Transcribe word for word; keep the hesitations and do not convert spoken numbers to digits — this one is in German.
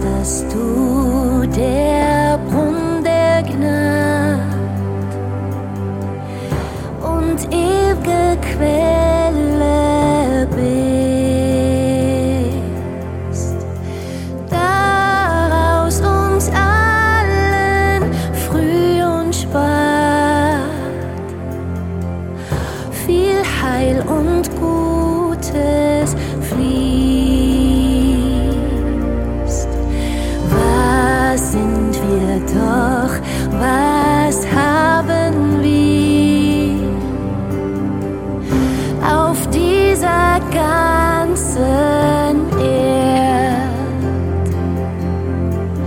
dass du der Brunnen der Gnade und ew'ge Quelle bist, daraus uns allen früh und spät viel Heil und Gutes fließt. Was sind wir doch, was